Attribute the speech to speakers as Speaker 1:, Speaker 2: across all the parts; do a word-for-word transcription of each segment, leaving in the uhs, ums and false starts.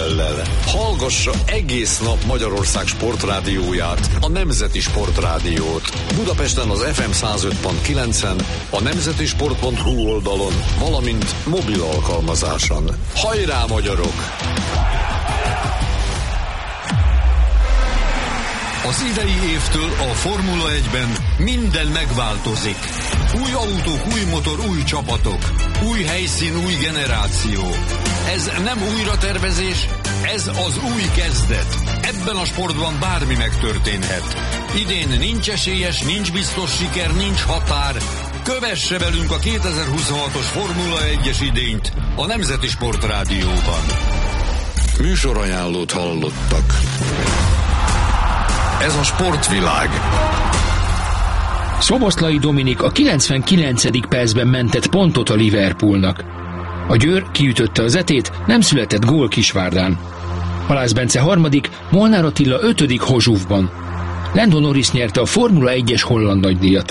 Speaker 1: Izraellel. Hallgassa egész nap Magyarország sportrádióját, a Nemzeti Sportrádiót. Budapesten az ef em száz öt pont kilencen, a nemzeti sport pont hu oldalon, valamint mobil alkalmazáson. Hajrá, magyarok! Az idei évtől a Formula egyben minden megváltozik. Új autók, új motor, új csapatok. Új helyszín, új generáció. Ez nem újratervezés, ez az új kezdet. Ebben a sportban bármi megtörténhet. Idén nincs esélyes, nincs biztos siker, nincs határ. Kövesse velünk a kétezer-huszonhatos Formula egyes idényt a Nemzeti Sportrádióban. Műsorajánlót hallottak. Ez a sportvilág.
Speaker 2: Szoboszlai Dominik a kilencvenkilencedik percben mentett pontot a Liverpoolnak. A Győr kiütötte az etét, nem született gól Kisvárdán. Halász Bence harmadik, Molnár Attila ötödik Hozsúfban. Lando Norris nyerte a Formula egyes holland nagydíjat.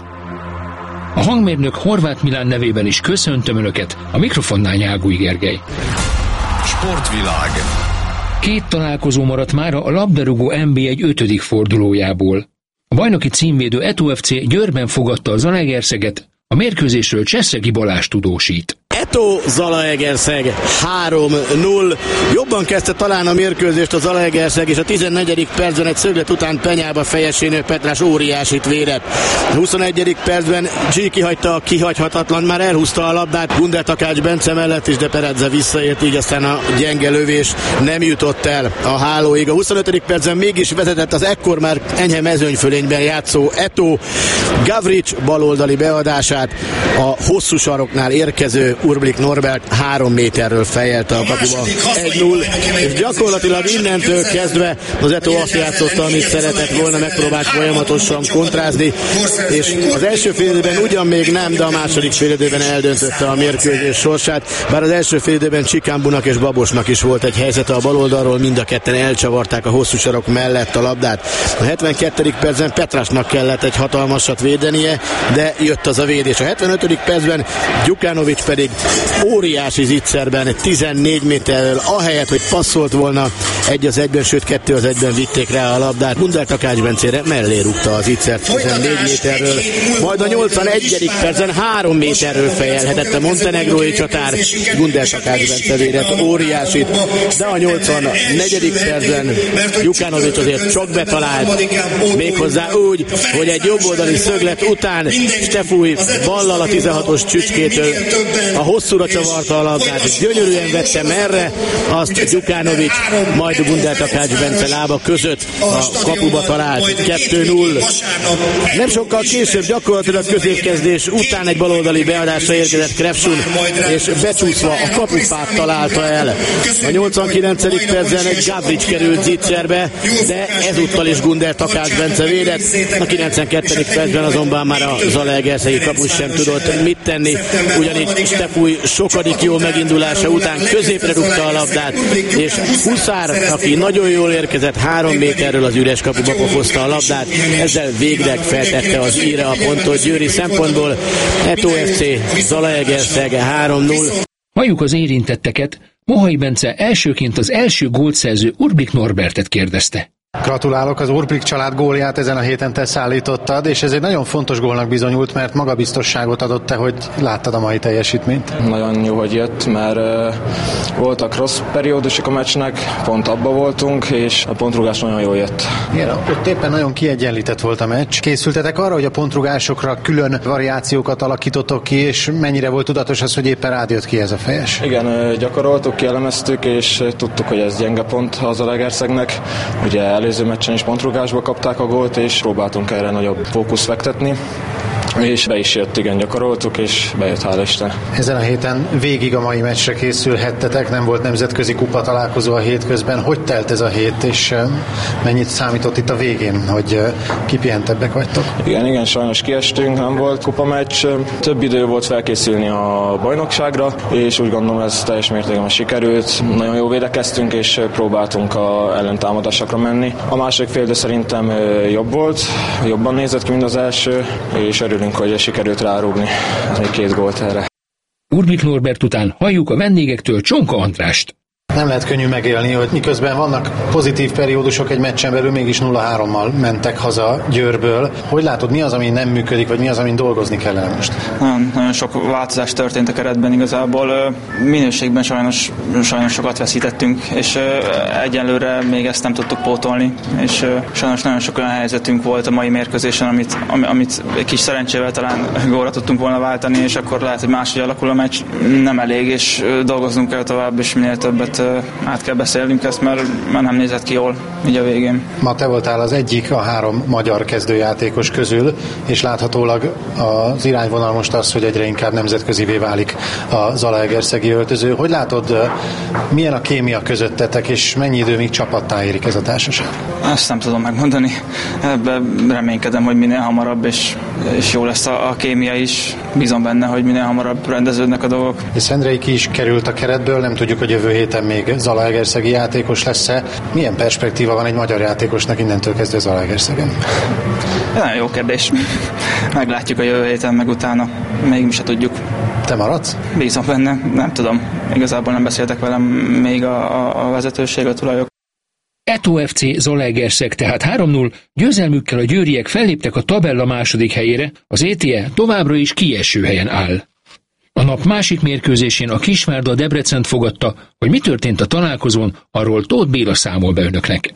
Speaker 2: A hangmérnök Horváth Milán nevében is köszöntöm Önöket, a mikrofonnál Nyágúj Gergely.
Speaker 1: Sportvilág.
Speaker 2: Két találkozó maradt mára a labdarúgó en bé egy ötödik fordulójából. A bajnoki címvédő Eto ef cé Győrben fogadta a Zalaegerszeget, a mérkőzésről Cseszegi Balázs tudósít.
Speaker 3: Eto Zalaegerszeg három null. Jobban kezdte talán a mérkőzést a Zalaegerszeg, és a tizennegyedik percben egy szöglet után penyába fejesénő Petrás óriásit védett. A huszonegyedik percben G kihagyta a kihagyhatatlan, már elhúzta a labdát Gundel Takács Bence mellett is, de Peredze visszaért, így aztán a gyenge lövés nem jutott el a hálóig. A huszonötödik percben mégis vezetett az ekkor már enyhe mezőnyfölényben játszó Eto. Gavrics baloldali beadását a hosszú saroknál érkező Urblik Norbert három méterről fejelte a kapuba. egy null, és gyakorlatilag innentől kezdve az Eto azt játszotta, amit szeretett volna, megpróbált folyamatosan kontrázni, és az első félidőben ugyan még nem, de a második félidőben eldöntötte a mérkőzés sorsát, bár az első félidőben Csikámbunak és Babosnak is volt egy helyzete a baloldalról, mind a ketten elcsavarták a hosszú sarok mellett a labdát. A hetvenkettedik percben Petrásnak kellett egy hatalmasat védenie, de jött az a védés. A hetvenötödik percben Gyukánovics pedig óriási zicserben tizennégy méterrel, ahelyett, hogy passzolt volna egy az egyben, sőt kettő az egyben vitték rá a labdát. Gundel Takács Bencére mellé rúgta az zicsert tizennégy méterről, majd a nyolcvanegyedik percen három méterről fejelhetett a montenegrói csatár. Gundel Takács Bence védett óriásit, de a nyolcvannegyedik percben Gyukánovics azért csak betalált, méghozzá úgy, hogy egy jobboldali szöglet után Stefúj ballal a tizenhatos csücskétől a hosszúra csavarta a labdát, gyönyörűen vette merre, azt Gyukánovics, majd Gundel Takács Bence lába között a kapuba talált. kettő null. Nem sokkal később, gyakorlatilag középkezdés után egy baloldali beadásra érkezett Krepsun, és becsúszva a kapufát találta el. A nyolcvankilencedik percben egy Gavrics került zicserbe, de ezúttal is Gundel Takács Bence védett. A kilencvenkettedik percben azonban már a Zalaegerszegi kapus sem tudott mit tenni, ugyanígy Stefúj sokadik jó megindulása után középre rúgta a labdát, és Huszár, aki nagyon jól érkezett, három méterről az üres kapuba pofozta a labdát, ezzel végleg feltette az íre a pontot győri szempontból. Eto ef cé Zalaegerszeg három null.
Speaker 2: Halljuk az érintetteket. Mohai Bence elsőként az első gólt szerző Urblik Norbertet kérdezte.
Speaker 4: Gratulálok, az Urblik család gólját ezen a héten te szállítottad, és ez egy nagyon fontos gólnak bizonyult, mert magabiztosságot adott te, hogy láttad a mai teljesítményt.
Speaker 5: Nagyon jó, hogy jött, mert uh, voltak rossz periódusok a meccsnek, pont abba voltunk, és a pontrugás nagyon jól jött.
Speaker 4: Igen, ott éppen nagyon kiegyenlített volt a meccs. Készültetek arra, hogy a pontrugásokra külön variációkat alakítotok ki, és mennyire volt tudatos az, hogy éppen rád jött ki ez a fejes?
Speaker 5: Igen, gyakoroltuk, kielemeztük, és tudtuk, hogy ez gyenge pont a Zalaegerszegnek. Ugye előző meccsen is pontrugásba kapták a gólt, és próbáltunk erre nagyobb fókusz fektetni. És be is jött, igen, gyakoroltuk, és bejött, hála Isten.
Speaker 4: Ezen a héten végig a mai meccsre készülhettetek, nem volt nemzetközi kupa találkozó a hétközben. Hogy telt ez a hét, és mennyit számított itt a végén, hogy kipihentebbek vagytok?
Speaker 5: Igen, igen, sajnos kiestünk, nem volt kupameccs. Több idő volt felkészülni a bajnokságra, és úgy gondolom, ez teljes mértékben sikerült. Nagyon jó védekeztünk, és próbáltunk a ellentámadásokra menni. A második fél idő szerintem jobb volt, jobban nézett ki, mint az első, és örülünk, hogy sikerült rárúgni még két gólt erre.
Speaker 2: Urblik Norbert után halljuk a vendégektől Csonka Andrást.
Speaker 4: Nem lehet könnyű megélni, hogy miközben vannak pozitív periódusok egy meccsen belül, mégis nulla hárommal mentek haza Győrből. Hogy látod, mi az, ami nem működik, vagy mi az, amin dolgozni kellene most?
Speaker 6: Nagyon, nagyon sok változás történt a keretben igazából. Minőségben sajnos, sajnos sokat veszítettünk, és egyelőre még ezt nem tudtuk pótolni, és sajnos nagyon sok olyan helyzetünk volt a mai mérkőzésen, amit, amit kis szerencsével talán gólra tudtunk volna váltani, és akkor lehet, hogy máshogy alakul a meccs. Nem elég, és dolgoznunk kell tovább, és minél többet át kell beszélnünk ezt, mert, mert nem nézett ki jól így a végén.
Speaker 4: Ma te voltál az egyik a három magyar kezdőjátékos közül, és láthatólag az irányvonal most az, hogy egyre inkább nemzetközivé válik a zalaegerszegi öltöző. Hogy látod, milyen a kémia közöttetek, és mennyi idő még csapattá érik ez a társaság?
Speaker 6: Ezt nem tudom megmondani. Ebben reménykedem, hogy minél hamarabb, és, és jó lesz a, a kémia is. Bízom benne, hogy minél hamarabb rendeződnek a dolgok.
Speaker 4: És Szendrei ki is került a keretből, nem tudjuk, hogy jövő héten még zalaegerszegi játékos lesz-e. Milyen perspektíva van egy magyar játékosnak innentől kezdve Zalaegerszegen?
Speaker 6: Nagyon jó kérdés. Meglátjuk a jövő héten, meg utána. Még mi se tudjuk.
Speaker 4: Te maradsz?
Speaker 6: Bízom benne, nem tudom. Igazából nem beszéltek velem még a, a, a vezetőség, a tulajok.
Speaker 2: é té o ef cé Zalaegerszeg tehát három null, győzelmükkel a győriek felléptek a tabella második helyére, az é té e továbbra is kieső helyen áll. A nap másik mérkőzésén a Kisvárda Debrecent fogadta, hogy mi történt a találkozón, arról Tóth Béla számol be önöknek.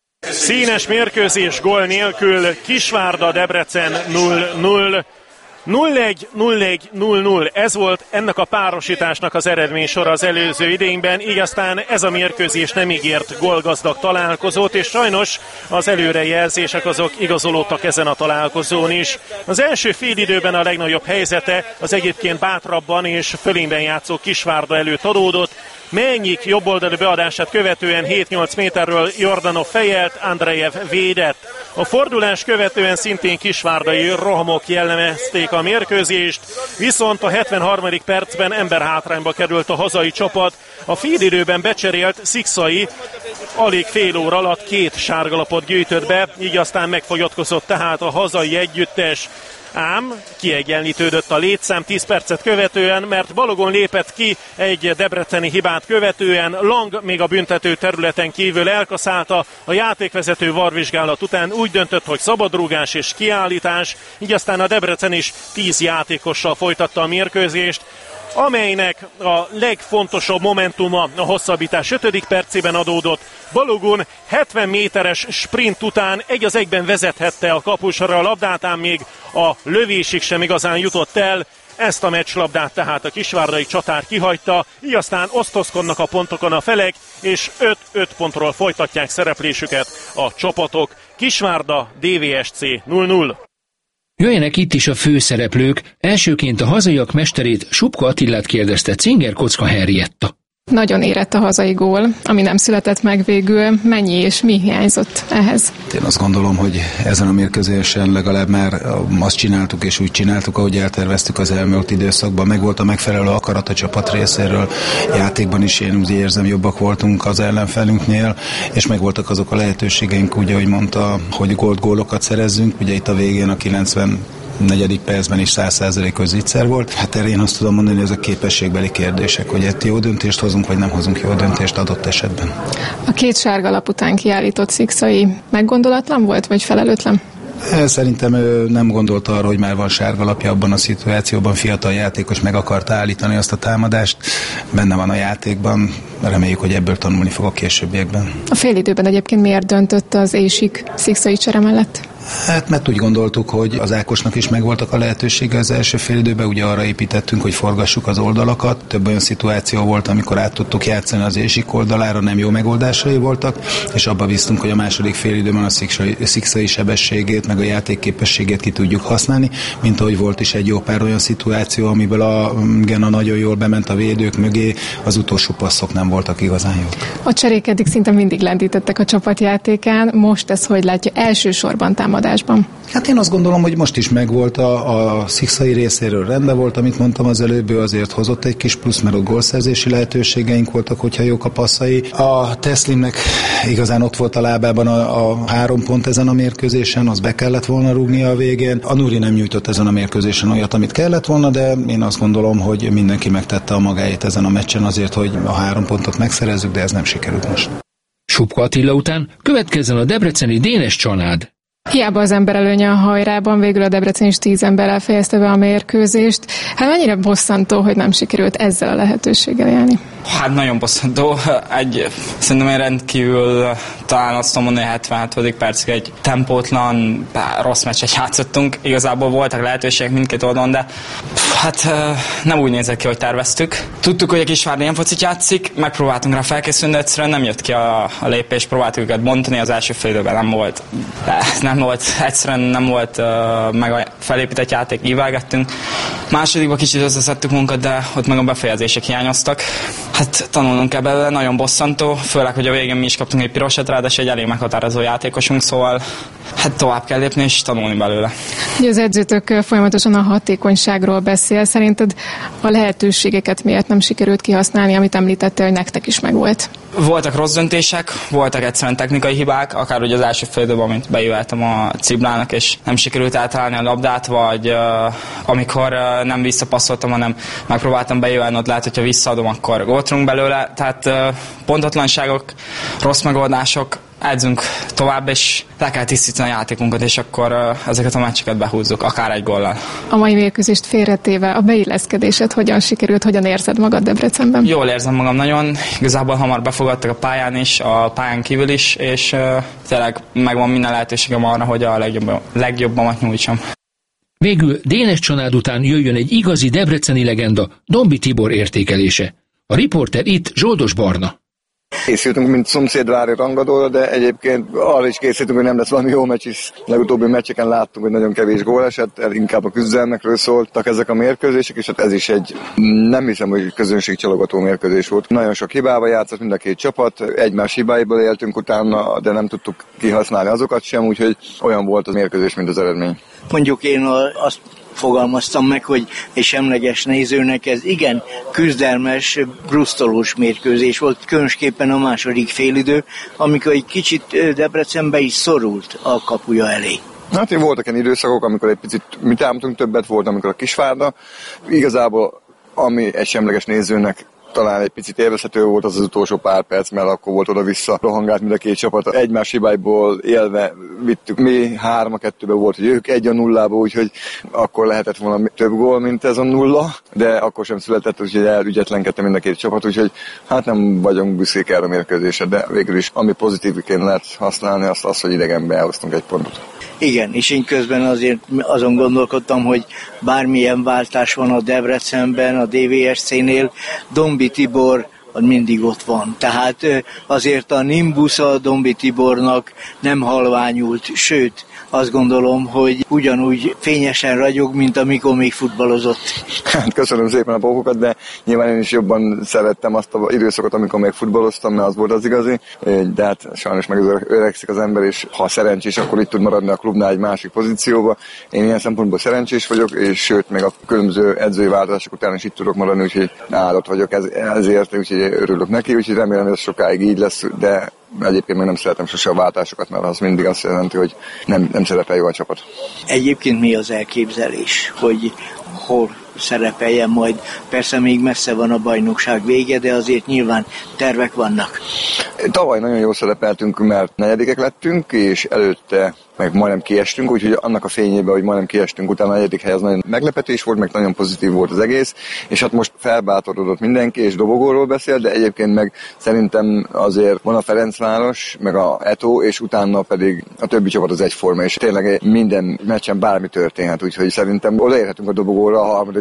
Speaker 7: Színes mérkőzés gól nélkül, Kisvárda Debrecen nulla null. nulla egy nulla egy nulla null, ez volt ennek a párosításnak az eredménysora az előző idényben, így aztán ez a mérkőzés nem ígért gólgazdag találkozót, és sajnos az előrejelzések azok igazolódtak ezen a találkozón is. Az első félidőben a legnagyobb helyzete az egyébként bátrabban és fölényben játszó Kisvárda előtt adódott. Mennyik jobboldali beadását követően hét-nyolc méterről Jordanov fejelt, Andrejev védett. A fordulás követően szintén kisvárdai rohamok jellemezték a mérkőzést, viszont a hetvenharmadik percben emberhátrányba került a hazai csapat. A félidőben becserélt Szikszai alig fél óra alatt két sárgalapot gyűjtött be, így aztán megfogyatkozott tehát a hazai együttes. Ám kiegyenlítődött a létszám tíz percet követően, mert Balogun lépett ki egy debreceni hibát követően, Lang még a büntető területen kívül elkaszálta, a játékvezető varvizsgálat után úgy döntött, hogy szabadrúgás és kiállítás, így aztán a Debrecen is tíz játékossal folytatta a mérkőzést, amelynek a legfontosabb momentuma a hosszabbítás ötödik percében adódott. Balogun hetven méteres sprint után egy az egyben vezethette a kapusra a labdát, ám még a lövésig sem igazán jutott el. Ezt a meccslabdát tehát a kisvárdai csatár kihagyta, így aztán osztozkodnak a pontokon a felek, és öt-öt pontról folytatják szereplésüket a csapatok. Kisvárda, dé vé es cé nulla null.
Speaker 2: Jöjjenek itt is a főszereplők, elsőként a hazaiak mesterét, Subka Attilát kérdezte Cinger Kocka Henrietta.
Speaker 8: Nagyon érett a hazai gól, ami nem született meg végül. Mennyi és mi hiányzott ehhez?
Speaker 9: Én azt gondolom, hogy ezen a mérkőzésen legalább már azt csináltuk és úgy csináltuk, ahogy elterveztük az elmúlt időszakban. Meg volt a megfelelő akarat a csapat részéről. Játékban is én úgy érzem, jobbak voltunk az ellenfelünknél, és meg voltak azok a lehetőségeink, ugye, ahogy mondta, hogy gólt gólokat szerezzünk. Ugye itt a végén a kilencven negyedik percben is száz százalékos zicser volt. Hát erre én azt tudom mondani, hogy ezek képességbeli kérdések, hogy egy jó döntést hozunk, vagy nem hozunk jó döntést adott esetben.
Speaker 8: A két sárga lap után kiállított Szikszai meggondolatlan volt, vagy felelőtlen?
Speaker 9: Szerintem ő nem gondolta arra, hogy már van sárgalapja abban a szituációban, fiatal játékos meg akarta állítani azt a támadást, benne van a játékban, reméljük, hogy ebből tanulni fog a későbbiekben.
Speaker 8: A félidőben egyébként miért döntött az Ésik Szikszai csere mellett?
Speaker 9: Hát mert úgy gondoltuk, hogy az Ákosnak is megvoltak a lehetősége az első félidőben, ugye arra építettünk, hogy forgassuk az oldalakat. Több olyan szituáció volt, amikor át tudtuk játszani az Ésik oldalára, nem jó megoldásai voltak, és abba bíztunk, hogy a második félidőben a Szikszai sebességét, meg a játékképességét ki tudjuk használni, mint ahogy volt is egy jó pár olyan szituáció, amiből a Gena nagyon jól bement a védők mögé, az utolsó passzok nem voltak igazán jók.
Speaker 8: A cserék eddig szinte mindig lendítettek a csapatjátékán, most ez hogy látja, elsősorban támad támadásban.
Speaker 9: Hát én azt gondolom, hogy most is megvolt a, a Szikszai részéről, rendben volt, amit mondtam az előbb, ő azért hozott egy kis plusz, mert ott gólszerzési lehetőségeink voltak, hogyha jók a passzai. A Teslimnek igazán ott volt a lábában a, a három pont ezen a mérkőzésen, az be kellett volna rúgnia a végén. A Nuri nem nyújtott ezen a mérkőzésen olyat, amit kellett volna, de én azt gondolom, hogy mindenki megtette a magáét ezen a meccsen azért, hogy a három pontot megszerezzük, de ez nem sikerült most.
Speaker 2: Subka Attila után következzen a debreceni Dénes Csanád.
Speaker 8: Hiába az ember előnye a hajrában, végül a Debrecen is tíz emberrel fejezte be a mérkőzést. Hát mennyire bosszantó, hogy nem sikerült ezzel a lehetőséggel élni?
Speaker 6: Hát nagyon bosszantó. Egy, szerintem egy rendkívül, talán azt mondom mondani, hetvenhetedik percig egy tempótlan, rossz meccset játszottunk. Igazából voltak lehetőségek mindkét oldalon, de hát nem úgy nézett ki, hogy terveztük. Tudtuk, hogy a Kisvárda ilyen focit játszik, megpróbáltunk rá felkészülni, de egyszerűen nem jött ki a, a lépés, próbáltuk őket bontani, az első fél időben nem volt. De nem volt, egyszerűen nem volt uh, meg a felépített játék, ívelgettünk. Másodikban kicsit összeszedtük munkat, de ott meg a befejezések hiányoztak. Hát tanulnunk kell belőle, nagyon bosszantó, főleg, hogy a végén mi is kaptunk egy pirosat, ráadásul egy elég meghatározó játékosunk, szóval hát tovább kell lépni és tanulni belőle.
Speaker 8: Ugye az edzőtök folyamatosan a hatékonyságról beszél, szerinted a lehetőségeket miért nem sikerült kihasználni, amit említettél, hogy nektek is megvolt?
Speaker 6: Voltak rossz döntések, voltak egyszerűen technikai hibák, akár ugye az első fél időben, amint bejöttem a Ciblának, és nem sikerült átállni a labdát, vagy uh, amikor uh, nem visszapasszoltam, hanem megpróbáltam bejövelni, ott lehet, hogyha visszaadom, akkor gólt rúgunk belőle. Tehát uh, pontatlanságok, rossz megoldások, edzünk tovább, és le kell tisztítani a játékunkat, és akkor uh, ezeket a meccseket behúzzuk, akár egy góllal.
Speaker 8: A mai mérkőzést félretéve a beilleszkedésed hogyan sikerült, hogyan érzed magad Debrecenben?
Speaker 6: Jól érzem magam nagyon, igazából hamar befogadtak a pályán is, a pályán kívül is, és uh, tényleg megvan minden lehetőségem arra, hogy a legjobb, legjobbamat nyújtsam.
Speaker 2: Végül Dénes Csanád után jöjjön egy igazi debreceni legenda, Dombi Tibor értékelése. A riporter itt Zsoldos Barna.
Speaker 10: Készültünk, mint szomszédvári rangadóra, de egyébként arra is készültünk, hogy nem lesz valami jó meccs is. Legutóbbi meccseken láttunk, hogy nagyon kevés gól esett, inkább a küzdelmekről szóltak ezek a mérkőzések, és hát ez is egy, nem hiszem, hogy közönségcsalogató mérkőzés volt. Nagyon sok hibával játszott mind a két csapat, egymás hibáiból éltünk utána, de nem tudtuk kihasználni azokat sem, úgyhogy olyan volt az mérkőzés, mint az eredmény.
Speaker 11: Mondjuk én azt fogalmaztam meg, hogy egy semleges nézőnek ez igen küzdelmes, brusztolós mérkőzés volt, különösképpen a második félidő, amikor egy kicsit Debrecenbe is szorult a kapuja elé.
Speaker 10: Hát voltak ilyen időszakok, amikor egy picit mi támadtunk többet, volt, amikor a Kisvárda. Igazából, ami egy semleges nézőnek talán egy picit élvezhető volt az az utolsó pár perc, mert akkor volt oda-vissza rohangált mind a két csapat. Egymás hibáiból élve vittük. Mi három a kettőben volt, hogy ők egy a nullába, úgyhogy akkor lehetett volna több gól, mint ez a nulla, de akkor sem született, úgyhogy elügyetlenkedtem mind a két csapat, úgyhogy hát nem vagyunk büszkék erre a mérkőzésre, de végül is ami pozitívként lehet használni, azt az, hogy idegenbe elhoztunk egy pontot.
Speaker 11: Igen, és én közben azért azon gondolkodtam, hogy bármilyen váltás van a Debrecenben, a dé vé es cé-nél, Dombi Tibor mindig ott van. Tehát azért a Nimbus a Dombi Tibornak nem halványult, sőt, azt gondolom, hogy ugyanúgy fényesen ragyog, mint amikor még futballozott.
Speaker 10: Hát köszönöm szépen a pókokat, de nyilván én is jobban szerettem azt az időszakot, amikor még futballoztam, mert az volt az igazi, de hát sajnos meg öregszik az ember, és ha szerencsés, akkor itt tud maradni a klubnál egy másik pozícióba. Én ilyen szempontból szerencsés vagyok, és sőt, még a különböző edzői változások után is itt tudok maradni, úgyhogy áldott vagyok ez, ezért, úgyhogy örülök neki, úgyhogy remélem, hogy ez sokáig így lesz, de egyébként még nem szeretem sose a váltásokat, mert az mindig azt jelenti, hogy nem, nem szerepel jó a csapat.
Speaker 11: Egyébként mi az elképzelés, hogy hol szerepeljen majd? Persze még messze van a bajnokság vége, de azért nyilván tervek vannak.
Speaker 10: Tavaly nagyon jól szerepeltünk, mert negyedikek lettünk, és előtte meg majdnem kiestünk, úgyhogy annak a fényében, hogy majdnem kiestünk, utána a negyedik hely az nagyon meglepetés volt, meg nagyon pozitív volt az egész, és hát most felbátorodott mindenki, és dobogóról beszél, de egyébként meg szerintem azért van a Ferencváros, meg a Eto, és utána pedig a többi csapat az egyforma, és tényleg minden meccsen bármi történhet, úgyhogy szerintem odaérhetünk a dobogóra a harmadik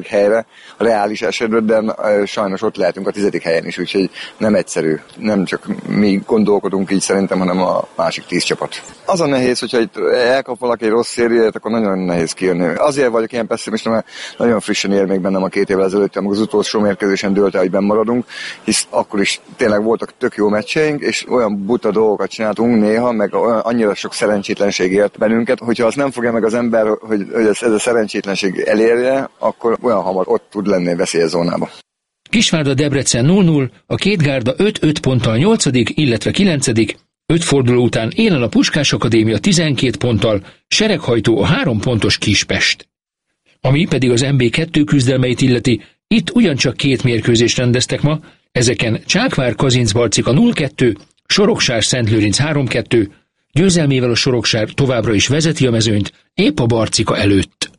Speaker 10: helyre a reális esetben, de sajnos ott lehetünk a tizedik helyen is, úgyhogy nem egyszerű. Nem csak mi gondolkodunk így szerintem, hanem a másik tíz csapat. Az a nehéz, hogyha itt elkap valaki egy rossz szériát, akkor nagyon nehéz kijönni. Azért vagyok ilyen pessimista, mert nagyon frissen ér még bennem a két évvel ezelőtt, amikor az utolsó mérkőzésen dőlt el, hogy benn maradunk, hisz akkor is tényleg voltak tök jó meccseink, és olyan buta dolgokat csináltunk néha, meg olyan, annyira sok szerencsétlenség ért bennünket, hogyha azt nem fogja meg az ember, hogy, hogy ez, ez a szerencsétlenség elérje, akkor olyan hamar ott tud lenni veszélyes zónába.
Speaker 2: Kisvárda Debrecen nulla nulla, a két gárda öt-öt ponttal nyolcadik, illetve kilencedik, öt forduló után élen a Puskás Akadémia tizenkét ponttal, sereghajtó a három pontos Kispest. Ami pedig az em bé kettő küzdelmeit illeti, itt ugyancsak két mérkőzést rendeztek ma, ezeken Csákvár-Kazincbarcika nulla kettő, Soroksár-Szentlőrinc három kettő, győzelmével a Soroksár továbbra is vezeti a mezőnyt, épp a Barcika előtt.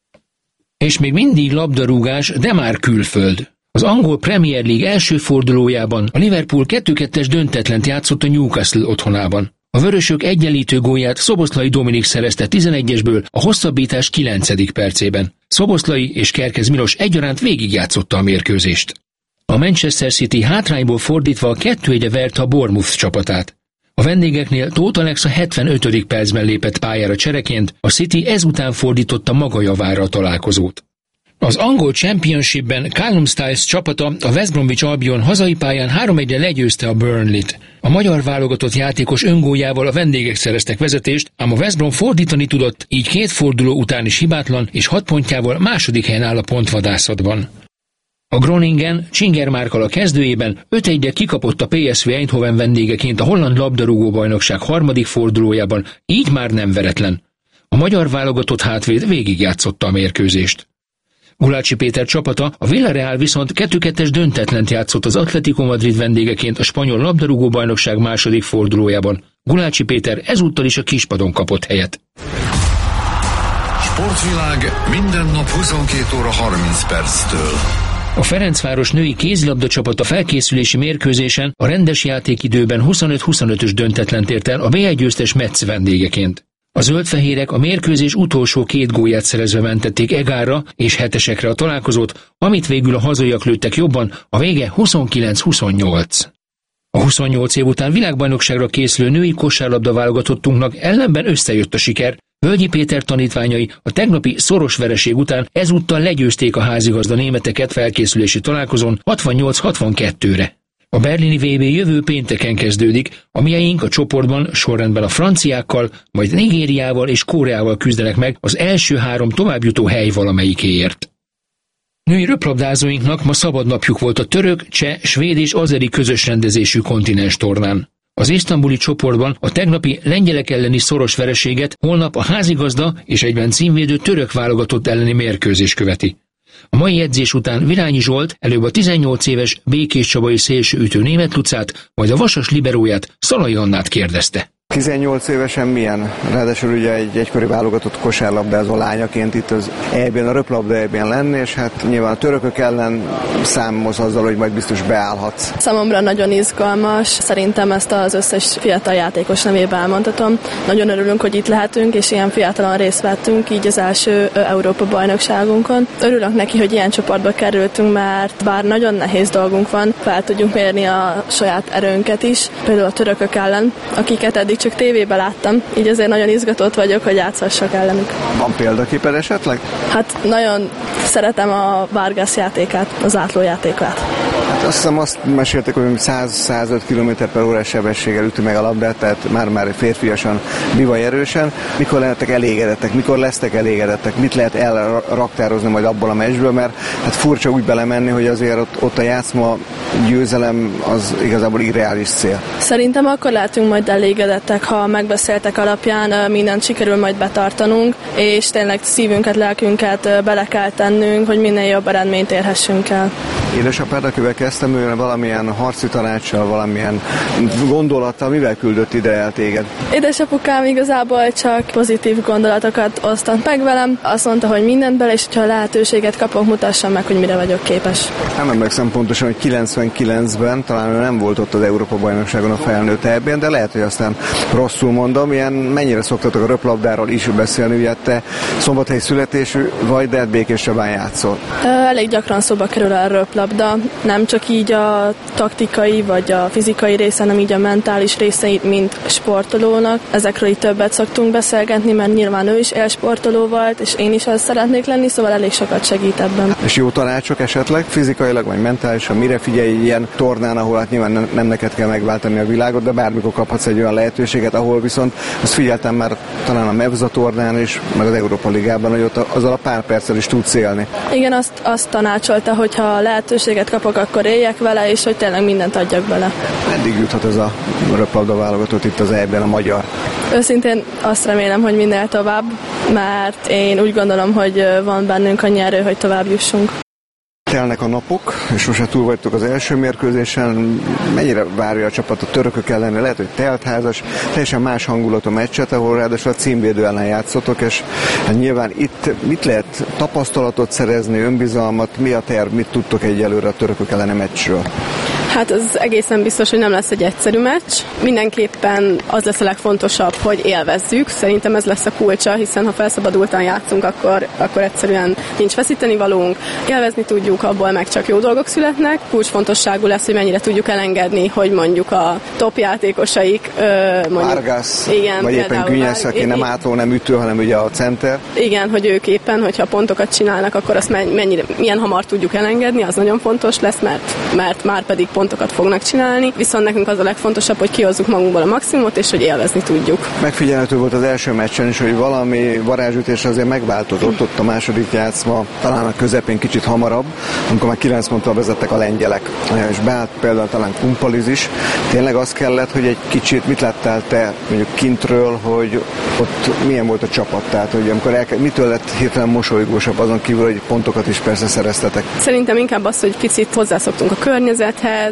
Speaker 2: És még mindig labdarúgás, de már külföld. Az angol Premier League első fordulójában a Liverpool kettő kettes döntetlent játszott a Newcastle otthonában. A vörösök egyenlítő gólját Szoboszlai Dominik szerezte tizenegyesből a hosszabbítás kilencedik percében. Szoboszlai és Kerkez Milos egyaránt végigjátszotta a mérkőzést. A Manchester City hátrányból fordítva a kettő egyre verte a Bournemouth csapatát. A vendégeknél Tóth Alex a hetvenötödik percben lépett pályára csereként, a City ezután fordította maga javára a találkozót. Az angol Championshipben Callum Styles csapata, a West Bromwich Albion hazai pályán három egyre legyőzte a Burnley-t. A magyar válogatott játékos öngóljával a vendégek szereztek vezetést, ám a West Brom fordítani tudott, így két forduló után is hibátlan, és hat pontjával második helyen áll a pontvadászatban. A Groningen Csingermárkkal a kezdőjében öt egyre kikapott a pé es vé Eindhoven vendégeként a holland labdarúgó-bajnokság harmadik fordulójában, így már nem veretlen. A magyar válogatott hátvéd végigjátszotta a mérkőzést. Gulácsi Péter csapata, a Villarreal viszont kettő kettes döntetlent játszott az Atlético Madrid vendégeként a spanyol labdarúgó-bajnokság második fordulójában. Gulácsi Péter ezúttal is a kispadon kapott helyet.
Speaker 1: Sportvilág minden nap huszonkét óra harminc perctől.
Speaker 2: A Ferencváros női kézilabda csapata felkészülési mérkőzésen a rendes játékidőben huszonöt huszonötös döntetlent ért el a bé egy győztes Metz vendégeként. A zöldfehérek a mérkőzés utolsó két gólját szerezve mentették egárra és hetesekre a találkozót, amit végül a hazaiak lőttek jobban, a vége huszonkilenc huszonnyolc. A huszonnyolc év után világbajnokságra készülő női kosárlabda válogatottunknak ellenben összejött a siker. Völgyi Péter tanítványai a tegnapi szoros vereség után ezúttal legyőzték a házigazda németeket felkészülési találkozón hatvannyolc hatvankettőre. A berlini vé bé jövő pénteken kezdődik, a mieink a csoportban sorrendben a franciákkal, majd Nigériával és Koreával küzdenek meg az első három továbbjutó hely valamelyikéért. Női röplabdázóinknak ma szabad napjuk volt a török, cseh, svéd és azeri közös rendezésű kontinens tornán. Az isztambuli csoportban a tegnapi lengyelek elleni szoros vereséget holnap a házigazda és egyben címvédő török válogatott elleni mérkőzés követi. A mai edzés után Virányi Zsolt előbb a tizennyolc éves Békés Csabai szélsőütő Németh Lucát, majd a Vasas liberóját, Szalai Annát kérdezte.
Speaker 12: tizennyolc évesen milyen? Ráadásul ugye egy egykori válogatott kosárlabdázó lányaként itt az é bén, a röplabda é bén lenni, és hát nyilván a törökök ellen számolsz azzal, hogy majd biztos beállhatsz.
Speaker 13: Számomra nagyon izgalmas, szerintem ezt az összes fiatal játékos nevében elmondhatom. Nagyon örülünk, hogy itt lehetünk, és ilyen fiatalon részt vettünk így az első Európa-bajnokságunkon. Örülök neki, hogy ilyen csoportba kerültünk, mert bár nagyon nehéz dolgunk van, fel tudjuk mérni a saját erőnket is, például a törökök ellen, akiket eddig csak tévében láttam, így azért nagyon izgatott vagyok, hogy játszhassak ellenük.
Speaker 12: Van példaképed esetleg?
Speaker 13: Hát nagyon szeretem a Vargas játékát, az átló játékát.
Speaker 12: Hát azt hiszem azt mesélték, hogy száz-százöt kilométer per órás sebességgel üti meg a labdát, tehát már-már férfiasan, bivaj erősen. Mikor lehettek elégedettek, mikor lesztek elégedettek, mit lehet elraktározni majd abból a meccsből, mert hát furcsa úgy belemenni, hogy azért ott, ott a játszma győzelem az igazából irreális cél.
Speaker 13: Szerintem akkor lehetünk majd elégedettek, ha megbeszéltek alapján mindent sikerül majd betartanunk, és tényleg szívünket, lelkünket bele kell tennünk, hogy minél jobb eredményt érhessünk el.
Speaker 12: Édesapád, akivel kezdtem, ő valamilyen harci tanácssal, valamilyen gondolattal, mivel küldött ide el téged?
Speaker 13: Édesapukám igazából csak pozitív gondolatokat osztott meg velem. Azt mondta, hogy mindent bele, és ha lehetőséget kapok, mutassam meg, hogy mire vagyok képes.
Speaker 12: Nem emlékszem pontosan, hogy kilencvenkilencben talán ő nem volt ott az Európa-bajnokságon a felnőtt ebben, de lehet, hogy aztán rosszul mondom. Ilyen mennyire szoktatok a röplabdáról is beszélni, ugye te szombathelyi születésű vagy, de Békéscsabán játszol.
Speaker 13: Elég gyakran szóba kerül a röplabda, nem csak így a taktikai vagy a fizikai része, hanem így a mentális részeit, mint sportolónak. Ezekről így többet szoktunk beszélgetni, mert nyilván ő is élsportoló volt, és én is azt szeretnék lenni, szóval elég sokat segít ebben.
Speaker 12: És jó tanácsok esetleg, fizikailag vagy mentálisan, mire figyelj ilyen tornán, ahol hát nyilván nem, nem neked kell megváltani a világot, de bármikor kaphatsz egy olyan lehetőséget, ahol viszont azt figyeltem már talán a Mevza tornán is, meg az Európa Ligában, hogy ott azzal a pár perccel is tudsz élni.
Speaker 13: Igen, azt, azt tanácsolta, hogy ha lehetőséget kapok, akkor éljek vele, és hogy tényleg mindent adjak bele.
Speaker 12: Meddig juthat ez a röplabda válogatott itt az E B-ben a magyar?
Speaker 13: Őszintén azt remélem, hogy minél tovább, mert én úgy gondolom, hogy van bennünk annyi erő, hogy tovább jussunk.
Speaker 12: Telnek a napok, és most túl vagytok az első mérkőzésen. Mennyire várja a csapat a törökök ellen? Lehet, hogy teltházas, teljesen más hangulatú meccset, ahol ráadásul a címvédő ellen játszotok, és hát nyilván itt mit lehet tapasztalatot szerezni, önbizalmat, mi a terv, mit tudtok egyelőre a törökök elleni meccsről?
Speaker 14: Hát az egészen biztos, hogy nem lesz egy egyszerű meccs. Mindenképpen az lesz a legfontosabb, hogy élvezzük. Szerintem ez lesz a kulcsa, hiszen ha felszabadultan játszunk, akkor, akkor egyszerűen nincs veszíteni valónk. Élvezni tudjuk, abból meg csak jó dolgok születnek. Kulcsfontosságú lesz, hogy mennyire tudjuk elengedni, hogy mondjuk a top játékosaik...
Speaker 12: Vargas, vagy éppen Günyesz, aki nem ától, nem ütő, hanem ugye a center.
Speaker 14: Igen, hogy ők éppen, hogyha pontokat csinálnak, akkor azt mennyire, milyen hamar tudjuk elengedni, az nagyon fontos lesz, mert, mert már pedig pontokat fognak csinálni, viszont nekünk az a legfontosabb, hogy kihozzuk magunkból a maximumot, és hogy élvezni tudjuk.
Speaker 12: Megfigyelhető volt az első meccsen is, hogy valami varázsütés azért megváltozott, ott a második játszma talán a közepén kicsit hamarabb, amikor már kilenc ponttal vezettek a lengyelek. És beállt például talán Kumpaliz is. Tényleg az kellett, hogy egy kicsit, mit láttál te mondjuk kintről, hogy ott milyen volt a csapat, tehát hogy amikor elke, mitől lett hirtelen mosolygósabb, azon kívül, hogy pontokat is persze szereztetek?
Speaker 14: Szerintem inkább az, hogy picit hozzászoktunk a környezethez,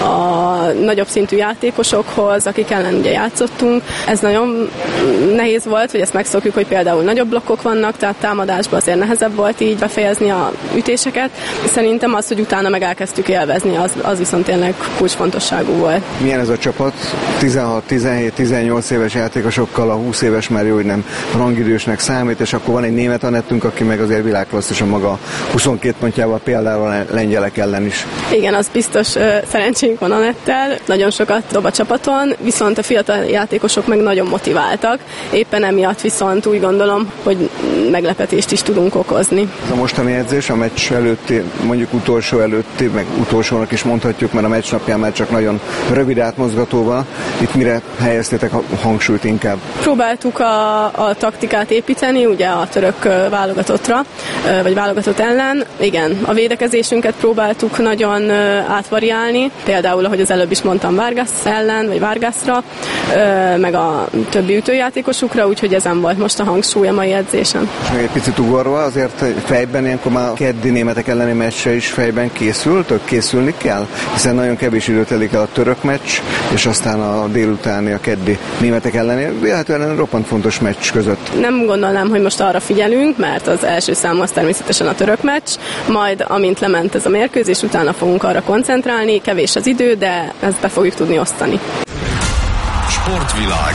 Speaker 14: a nagyobb szintű játékosokhoz, akik ellen ugye játszottunk. Ez nagyon nehéz volt, hogy ezt megszokjuk, hogy például nagyobb blokkok vannak, tehát támadásban azért nehezebb volt így befejezni a ütéseket. Szerintem az, hogy utána meg elkezdtük élvezni, az, az viszont tényleg kulcsfontosságú volt.
Speaker 12: Milyen ez a csapat? tizenhat, tizenhét, tizennyolc éves játékosokkal, a húsz éves már jó, hogy nem rangidősnek számít, és akkor van egy német Anettünk, aki meg azért világklasszis a maga huszonkét pontjával például a lengyelek ellen is.
Speaker 14: Igen, az biztos szerencsénk van Anettel, nagyon sokat dob a csapaton, viszont a fiatal játékosok meg nagyon motiváltak. Éppen emiatt viszont úgy gondolom, hogy meglepetést is tudunk okozni.
Speaker 12: A mostani edzés a meccs előtti, mondjuk utolsó előtti, meg utolsónak is mondhatjuk, mert a meccs napján már csak nagyon rövid átmozgatóval. Itt mire helyeztétek a hangsúlyt inkább?
Speaker 14: Próbáltuk a, a taktikát építeni, ugye a török válogatottra, vagy válogatott ellen. Igen, a védekezésünket próbáltuk nagyon átvariálni, például, ahogy az előbb is mondtam, Vargas ellen, vagy Vargasra, meg a többi ütőjátékosukra, úgyhogy ezen volt most a hangsúly a mai edzésen.
Speaker 12: És még egy picit ugorva, azért fejben ilyenkor már a keddi németek elleni meccsre is fejben készültök, készülni kell, hiszen nagyon kevés időt telik el a török meccs, és aztán a délutáni, a keddi németek elleni, véletlenül roppant fontos meccs között.
Speaker 14: Nem gondolnám, hogy most arra figyelünk, mert az első szám az természetesen a török meccs, majd amint lement ez a mérkőzés, utána fogunk arra koncentrálni, kevés az idő, de ezt be fogjuk tudni osztani.
Speaker 1: Sportvilág.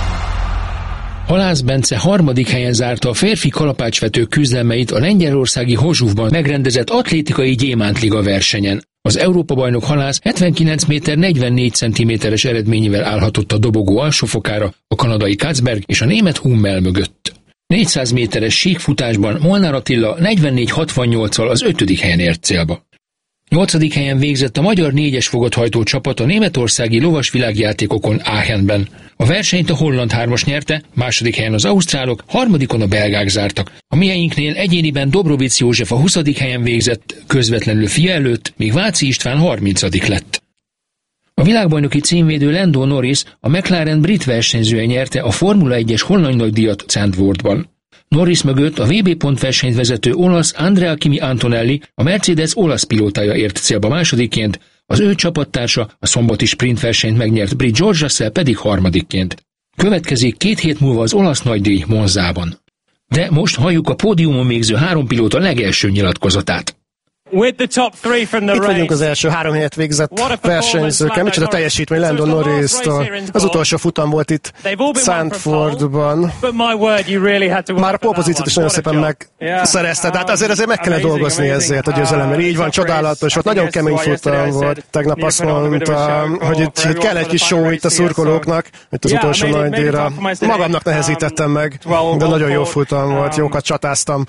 Speaker 2: Halász Bence harmadik helyen zárta a férfi kalapácsvető küzdelmeit a lengyelországi Hozsúvban megrendezett atlétikai gyémántliga versenyen. Az Európa-bajnok Halász hetvenkilenc méter negyvennégy centiméteres eredményével állhatott a dobogó alsófokára, a kanadai Katzberg és a német Hummel mögött. négyszáz méteres síkfutásban Molnár Attila negyvennégy hatvannyolccal az ötödik helyen ért célba. Nyolcadik helyen végzett a magyar négyes fogathajtó csapat a németországi lovas világjátékokon Aachenben. A versenyt a holland hármas nyerte, második helyen az ausztrálok, harmadikon a belgák zártak. A mieinknél egyéniben Dobrovic József a huszadik helyen végzett, közvetlenül fia előtt, míg Váci István harmincadik lett. A világbajnoki címvédő Lando Norris a McLaren brit versenyzője nyerte a Formula egyes holland nagydíjat Zandvoortban. Norris mögött a vé bé pontversenyt vezető olasz Andrea Kimi Antonelli, a Mercedes olasz pilótája ért célba másodikként, az ő csapattársa, a szombati sprintversenyt megnyert brit George Russell pedig harmadikként. Következik két hét múlva az olasz nagydíj Monzában. De most halljuk a pódiumon végző három pilóta legelső nyilatkozatát.
Speaker 15: Itt vagyunk az első három helyet végzett versenyzőkkel. Micsoda teljesítmény Lando Norris-tól. Az utolsó futam volt itt Zandvoortban. Már a polpozíciót is nagyon szépen megszerezte, de hát azért azért meg kellett dolgozni ezért a győzelemért. Így van, csodálatos volt, nagyon kemény futam volt. Tegnap azt mondta, hogy itt, itt kell egy kis show itt a szurkolóknak, itt az utolsó nagydíjra. Magamnak nehezítettem meg, de nagyon jó futam volt, jókat csatáztam.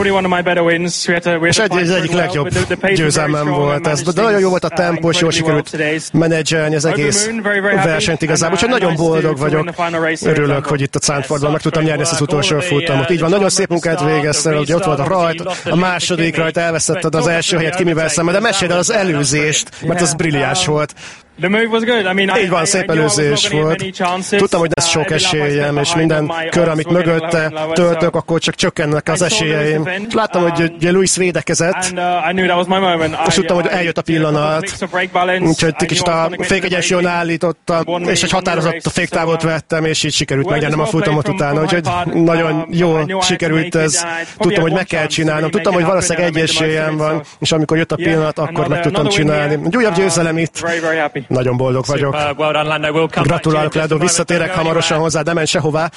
Speaker 15: És egy, egy egyik legjobb győzelmem volt ez, de nagyon jó volt a tempó, és jól sikerült menedzselni az egész versenyt igazából, úgyhogy nagyon boldog vagyok, örülök, hogy itt a Zandvoortban meg tudtam nyerni ezt az utolsó futamot. Így van, nagyon szép munkát végeztél, ugye ott volt a rajt, a második rajt elvesztetted az első helyet Kimivel szemben, de mesélj el az előzést, mert az brilliáns volt. Így van, szép előzés volt. Tudtam, hogy lesz sok esélyem, és minden kör, amit mögötte töltök, akkor csak csökkennek az esélyeim. És láttam, hogy ugye Lewis védekezett, és tudtam, hogy eljött a pillanat, úgyhogy kicsit a fékegyensúlyon állítottam, és egy határozott féktávot vettem, és így sikerült megnyernem a futamot utána, úgyhogy nagyon jól sikerült ez. Tudtam, hogy meg kell csinálnom. Tudtam, hogy valószínűleg egy esélyem van, és amikor jött a pillanat, akkor meg tudtam csinálni. Egy újabb győzelem itt. Nagyon boldog vagyok. Gratulálok, Lando, visszatérek hamarosan hozzá, de menj sehová.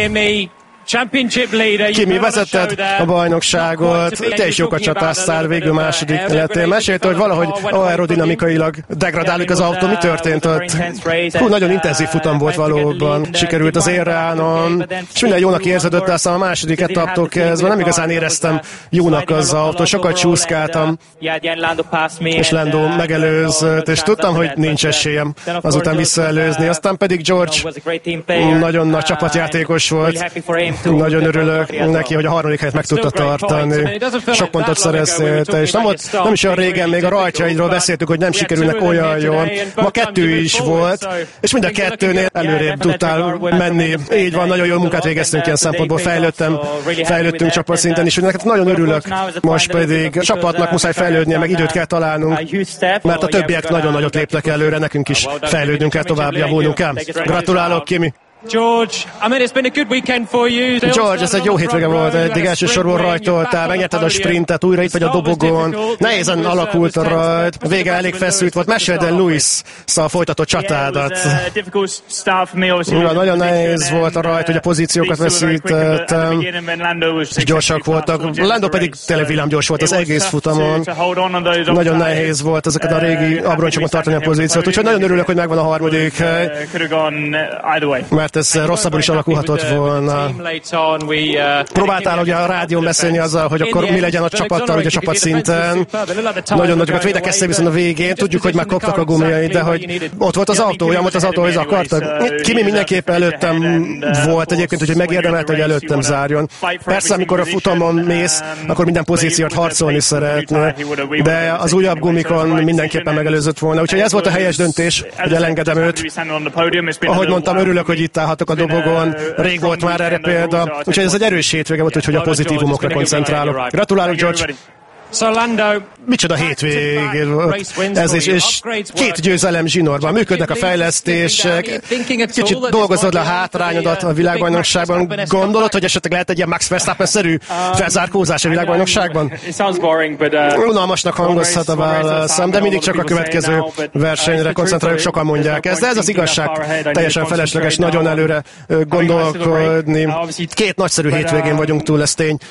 Speaker 15: Kimi, vezetted a bajnokságot, te is jókat csatáztál, végül második lettél. Mesélte, hogy valahogy aerodinamikailag degradáljuk az autó, mi történt ott? Hú, nagyon intenzív futam volt valóban, sikerült az érre állnom, és minden jónak érződött, aztán a második etaptól kezdve nem igazán éreztem jónak az autó, sokat csúszkáltam, és Lando megelőzött, és tudtam, hogy nincs esélyem azután visszaelőzni, aztán pedig George nagyon nagy csapatjátékos volt. Nagyon örülök neki, hogy a harmadik helyet meg tudta tartani. Sok pontot szerezte, és nem, ott, nem is olyan régen még a rajtjaidról beszéltük, hogy nem sikerülnek olyan jól. Ma kettő is volt, és mind a kettőnél előrébb tudtál menni. Így van, nagyon jó munkát végeztünk ilyen szempontból, fejlődtem, fejlődtünk csapatszinten is, hogy nagyon örülök. Most pedig a csapatnak muszáj fejlődnie, meg időt kell találnunk, mert a többiek nagyon nagyot léptek előre, nekünk is fejlődnünk kell, tovább javulnunk kell. Gratulálok, Kimi!
Speaker 16: George, I mean, it's been a good weekend for you.
Speaker 15: George, ez egy jó hétvége volt, eddig elsősorban rajtoltál, megnyerted a sprintet, újra itt vagy a dobogon, nehézen alakult a rajt, a vége elég feszült volt, meséld el Lewis-szal folytatott csatádat. Nagyon nehéz volt a rajt, hogy a pozíciókat veszítettem, és gyorsak voltak. Lando pedig tényleg villámgyors volt az egész futamon. Nagyon nehéz volt ezeket a régi abroncsokon tartani a pozíciót, úgyhogy nagyon örülök, hogy megvan a harmadik hely. Mert ez rosszabbul is alakulhatott volna. Próbáltál ugye a rádión beszélni azzal, hogy akkor mi legyen a csapattal, ugye a csapatszinten. Nagyon nagyokat védekeztél viszont a végén. Tudjuk, hogy megkoptak a gumiai, de hogy ott volt az autó, olyan volt az autó, hogy akartak. Kimi mindenképpen előttem volt egyébként, hogy megérdemelte, hogy előttem zárjon. Persze, amikor a futamon mész, akkor minden pozíciót harcolni szeretne, de az újabb gumikon mindenképpen megelőzött volna. Úgyhogy ez volt a helyes döntés, hogy elengedem őt. Ahogy mondtam, örülök, hogy itt állhatok a dobogon, rég volt már erre példa, úgyhogy ez egy erős hétvége volt, úgyhogy a pozitívumokra koncentrálok. Gratulálok, George! Micsoda hétvégé volt ez is, és két győzelem zsinórban. Működnek a fejlesztések. Kicsit dolgozod le a hátrányodat a világbajnokságban. Gondolod, hogy esetleg lehet egy ilyen Max Verstappen-szerű felzárkózás a világbajnokságban? Unalmasnak hangozhat a válaszom, de mindig csak a következő versenyre koncentráljuk, sokan mondják ezt. De ez az igazság, teljesen felesleges, nagyon előre gondolkodni. Két nagyszerű hétvégén vagyunk túl, ez tény.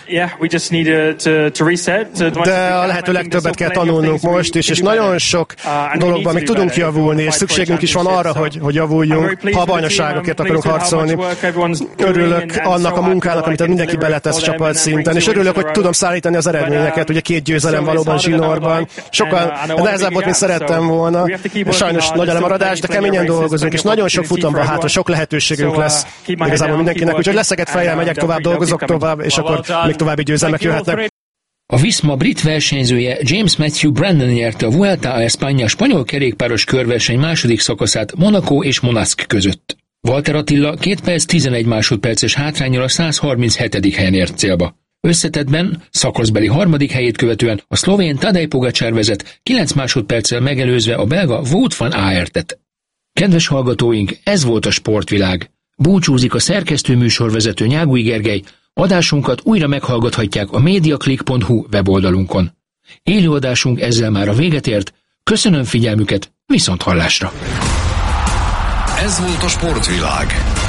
Speaker 15: De a lehető legtöbbet kell tanulnunk most is, és nagyon sok dologban még tudunk javulni, és szükségünk is van arra, hogy, hogy javuljunk, ha a bajnokságokért akarunk harcolni. Örülök annak a munkának, amit mindenki beletesz csapatszinten, és örülök, hogy tudom szállítani az eredményeket, ugye két győzelem valóban zsinórban. Sokkal nehezebb volt, mint szerettem volna. Sajnos nagy a lemaradás, de keményen dolgozunk, és nagyon sok futamban hátra, sok lehetőségünk lesz igazából mindenkinek, úgyhogy leszeket fejjel megyek tovább, dolgozok tovább, és akkor még további győzelmek jöhetnek.
Speaker 2: A Visma brit versenyzője James Matthew Brandon nyerte a Vuelta a España spanyol kerékpáros körverseny második szakaszát Monaco és Monask között. Walter Attila két perc tizenegy másodperces hátránnyal a száz harminchetedik helyen ért célba. Összetettben szakaszbeli harmadik helyét követően a szlovén Tadej Pogačar vezet, kilenc másodperccel megelőzve a belga Wout van Aertet. Kedves hallgatóink, ez volt a Sportvilág. Búcsúzik a szerkesztő műsorvezető Nyágui Gergely, adásunkat újra meghallgathatják a mediaclick pont hu weboldalunkon. Élőadásunk ezzel már a véget ért, köszönöm figyelmüket, viszont hallásra!
Speaker 1: Ez volt a Sportvilág.